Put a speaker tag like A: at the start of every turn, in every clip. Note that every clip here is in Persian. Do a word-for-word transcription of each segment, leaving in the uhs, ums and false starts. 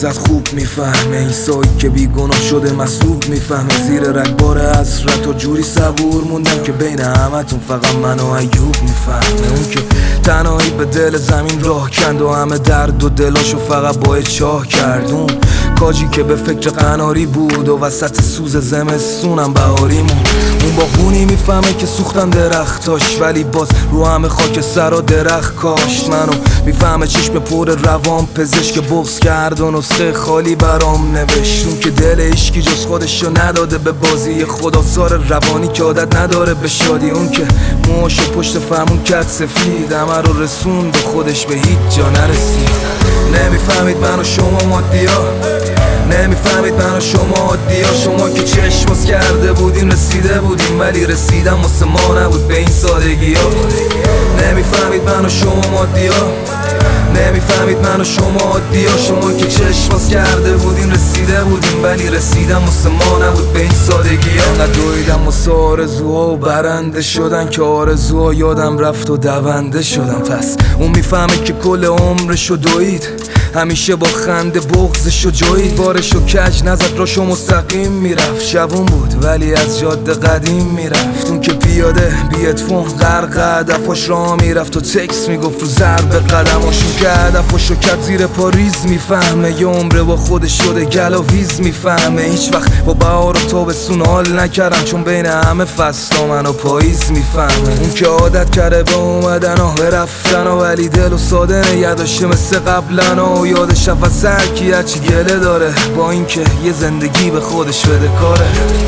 A: ازت خوب میفهمه، این سایی که بیگناه شده مسئول میفهمه. زیر رگبار حسرت و جوری صبور موندم که بین همتون فقط من و ایوب میفهمه. اون که تنهایی به دل زمین راه کند و همه درد و دلاشو فقط با چاه کرد. اون کاجی که به فکر قناری بود و وسط سوز زمستونم بهاریمون. اون باغبونی میفهمه که سوختن درختاش ولی باز رو همه خاک سر و درخت کاشت. منو میفهمه چشم پر روان پزشک بغض کرد و نسخه خالی برام نوشت. اون که دل عشقی جز خودشو نداده به بازی خداسار روانی که عادت نداره به شادی. اون که موهاشو پشت فرمون کرد سفید، همه رو رسون به خودش به هیچ جا نرسید. نمیفهمید من و شما مادیا، نمیفهمید من و شما عادیا. شما که چشم باز کرده بودین رسیده بودین ولی رسیدم واسه ما نبود به این سادگی ها. نمیفهمید من و شما مادیا، نمیفهمید من و شما عادیا. شما که چشم باز کرده بودین رسیده بودین ولی رسیدم واسه ما نبود به این سادگی ها. انقدر دویدم واسه آرزوها و برنده شدن که آرزوها یادم رفت و دونده شدم. پس اون میفهمه که کل عمرشو دوید، همیشه با خنده بغضشو جوید. بارشو کج نزد راشو مستقیم میرفت، شبون بود ولی از جاده قدیم میرفت. اون که پیاده بی اتفاق غرق هدفاش راه میرفت و تکس میگفت رو ضرب قدماشون که هدفاشو کرد زیر پاریز میفهمه. یه عمره با خودش شده گلاویز میفهمه. هیچ وقت با بهار و تابستون حال نکردم چون بین همه فصلا من و پاییز میفهمه. اون که عادت کرده به اومدن و رفتن و ولی دل و ساده نگه داشته مثل قبلن و یادش عوض هرکی هرچی گله داره با اینکه یه زندگی به خودش بده کاره.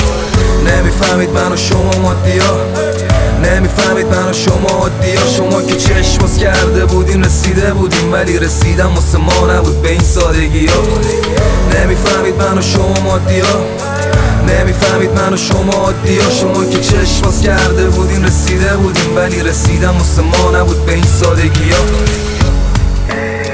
A: نمیفهمید من و شما مادیا، نمیفهمید من و شما عادیا. شما که چشم باز کرده بودین رسیده بودین ولی رسیدم واسه ما نبود به این سادگی ها. نمیفهمید من و شما مادیا، نمیفهمید من و شما عادیا. شما که چشم باز کرده بودین رسیده بودین ولی رسیدم واسه ما نبود به این سادگی ها.